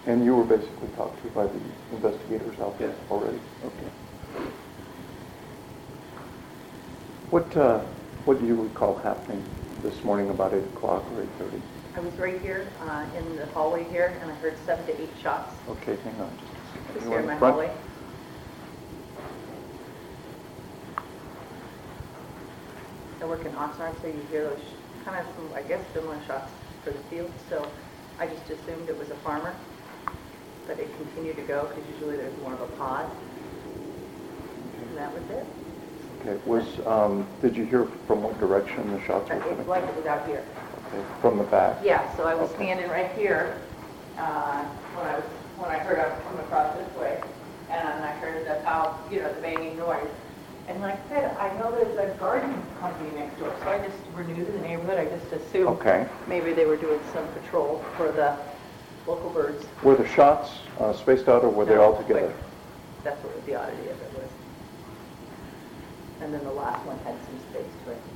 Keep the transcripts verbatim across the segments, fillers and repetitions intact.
And you were basically talked to by the investigators out there Yes. already? Okay. What, uh, what do you recall happening this morning about eight o'clock or eight thirty? I was right here uh, in the hallway here, and I heard seven to eight shots. Okay, hang on just a second. Just You here in in my front? hallway. I work in Oxnard, so you hear those kind of, I guess, similar shots for the field. So I just assumed it was a farmer, but it continued to go because usually there's more of a pod. And that was it. Okay, was, um, did you hear from what direction the shots were It coming? was like it was out here. Okay, from the back? Yeah, so I was Okay. standing right here uh, when I was when I heard I was coming across this way, and I heard the how you know the banging noise. And like I said, I know there's a garden company next door, so I just were new to the neighborhood. I just assumed Okay. maybe they were doing some patrol for the local birds. Were the shots uh, spaced out or were they No, all together? quick. That's what the oddity of it was. And then the last one had some space to it.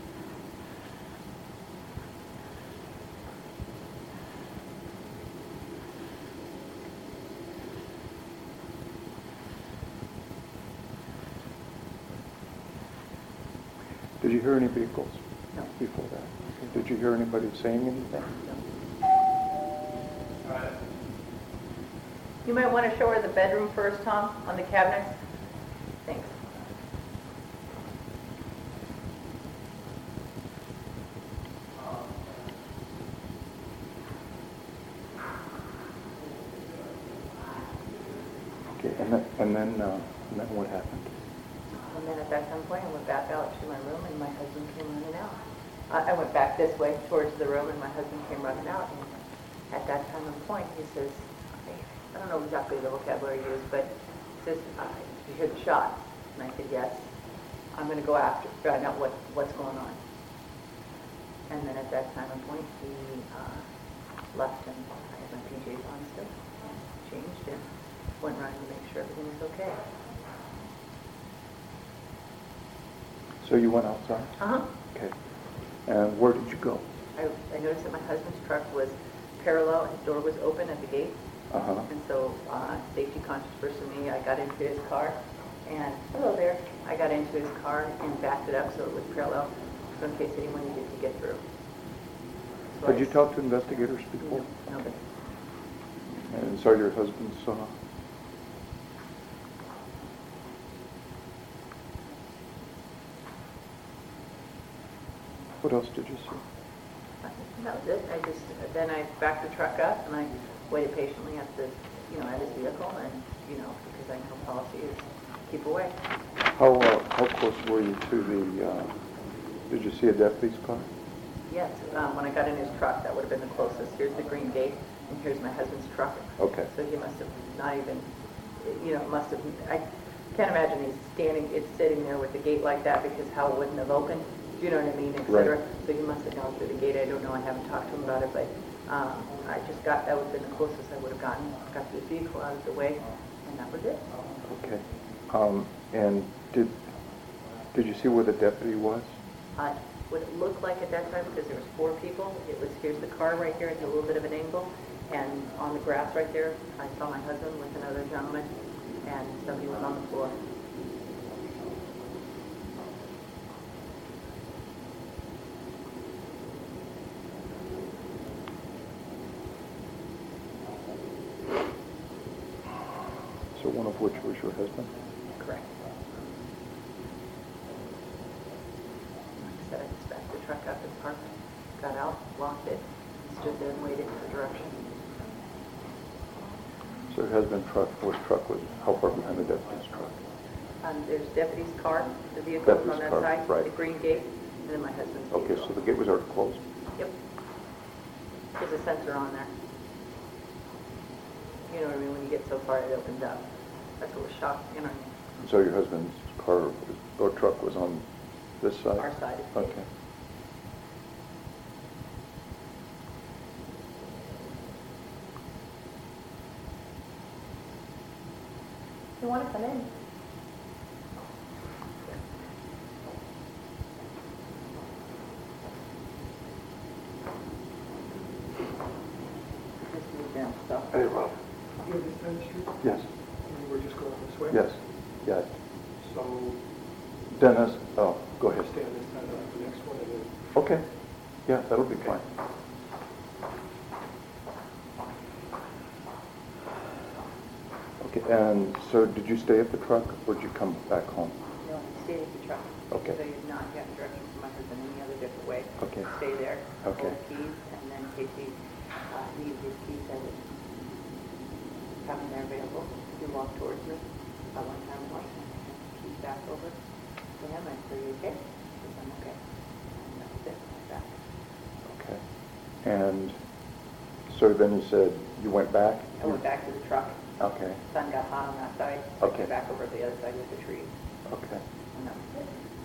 Did you hear any vehicles No. before that? Okay. Did you hear anybody saying anything? You might want to show her the bedroom first, Tom, on the cabinets. Thanks. Okay, and then, and then, uh, and then what happened? And then at that time point, I went back out to my room, and my husband came running out. I I went back this way towards the room, and my husband came running out. And at that time and point, he says, I don't know exactly the vocabulary he used, but he says, uh, you hear the shots? And I said, yes. I'm going to go after, find out what, what's going on. And then at that time and point, he uh, left, and I had my P Js on still, changed, and went running to make sure everything was okay. So you went outside? Uh-huh. Okay. And where did you go? I, I noticed that my husband's truck was parallel, his door was open at the gate, Uh-huh. and so, uh, safety conscious person me, I got into his car, and, hello there, I got into his car and backed it up so it was parallel, so in case anyone needed to get through. So Had I you s- talked to investigators before? No, nobody. And so your husband saw? What else did you see? That was it, I just, then I backed the truck up, and I waited patiently at the, you know, at his vehicle, and, you know, because I know policy is keep away. How, uh, how close were you to the, uh, did you see a deputy's car? Yes, um, when I got in his truck, that would have been the closest. Here's the green gate, and here's my husband's truck. Okay. So he must have not even, you know, must have, I can't imagine he's standing, it's sitting there with the gate like that, because how it wouldn't have opened, do you know what I mean, et cetera. Right. So he must have gone through the gate. I don't know, I haven't talked to him about it, but um, I just got, that would have been the closest I would have gotten. Got the vehicle out of the way, and that was it. Okay. Um, and did, did you see where the deputy was? Uh, what it looked like at that time, because there was four people, it was, here's the car right here at a little bit of an angle, and on the grass right there, I saw my husband with another gentleman, and somebody was on the floor. So one of which was your husband? Correct. Like I said, I just backed the truck up and parked, got out, locked it, stood there and waited for direction. So your husband's truck, was truck was how far behind the deputy's truck? Um, there's deputy's car, the vehicle on Deputy's that car, side, right. the green gate, and then my husband's vehicle. Okay, so the gate was already closed? Yep. There's a sensor on there. You know what I mean? When you get so far, it opens up. That's what was shocked, you know, So your husband's car or truck was on this side? our side of the gate. Okay. You want to come in? Just move down, so. Hey, Rob. You have this side of the street? Yes, And we're just going this way? yes, yeah. So Dennis, oh, go ahead. stay on this side of the next one and then... Okay, yeah, that'll be fine. Okay, and so did you stay at the truck or did you come back home? No, I stayed at the truck. Okay. So you've not gotten directions from my husband any other different way. Okay. Stay there, Okay. hold the keys, and then Casey uh, leaves his keys as it's coming there available. He walked towards me. At one time, I hand the keys back over to him. I said, "Are you okay?" He says, "I'm okay." And that was it. I went back. Okay. And so then you said you went back? I went back to the truck. Okay, Sun got hot on that side. I Okay. came back over to the other side with the trees. okay. And that was it.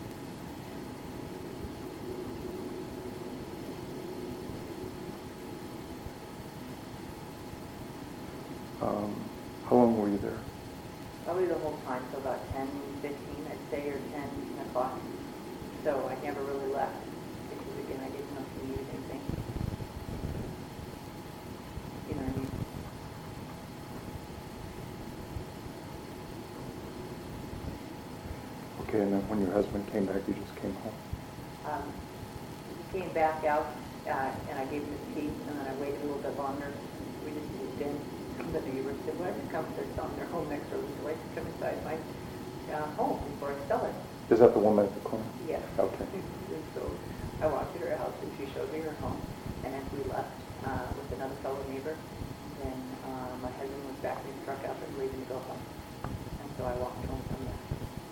Um, how long were you there? Probably the whole time, so about ten, fifteen, I'd say, or ten o'clock. So I never really left, because again, I didn't know if he needed anything. You know what I mean? Okay, and then when your husband came back, you just came home? Um, he came back out, uh, and I gave him his keys, and then I waited a little bit longer. We just moved in. The neighbor said, "Why don't you come?" They're selling their home next door. Would you like to come inside my uh, home before I sell it? Is that the woman at the corner? Yes. Okay. And so I walked to her house and she showed me her home. And as we left uh, with another fellow neighbor, then uh, my husband was backing his truck up and leaving to go home. And so I walked home from there.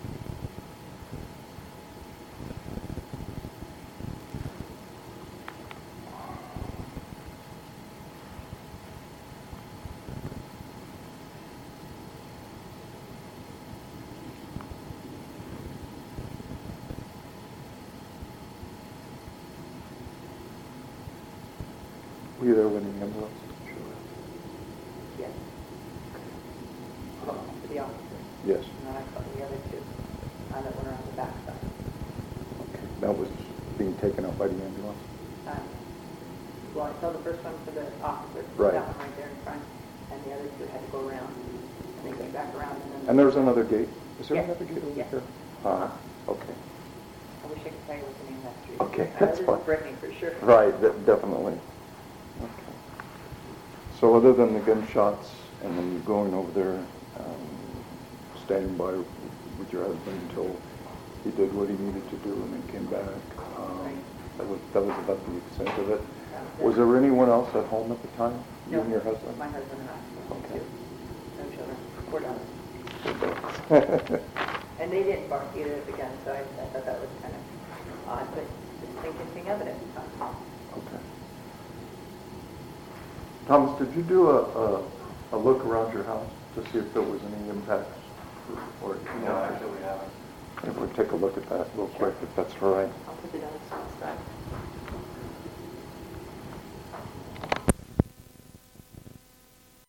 Were you there when the ambulance? Yes. Uh, To the officer. Yes. And then I saw the other two uh, that went around the back side. Okay. That was being taken out by the ambulance? Um, well, I saw the first one for the officer. Right. That one right there in front. And the other two had to go around. And they came back around. And then And there's another gate? Is there Yes. another gate over Yes. here? Uh, okay. I wish I could tell you what the name of that street is. Okay, I know that's this fine. is Brittany for sure. Right, de- definitely. Okay. So other than the gunshots and then you going over there, um, standing by with your husband until he did what he needed to do and then came back, um, Right. that was that was about the extent of it. That was it. Was there anyone else at home at the time? You No, and your husband? My husband and I. Okay. Two. No children. Four dogs. Okay. And they didn't bark either at the gun, so I, I thought that was kind of odd, but interesting evidence. Okay. Thomas, did you do a, a, a look around your house to see if there was any impacts? Or, No, actually we haven't. If we take a look at that real quick, if that's all right. I'll put the notes on the side.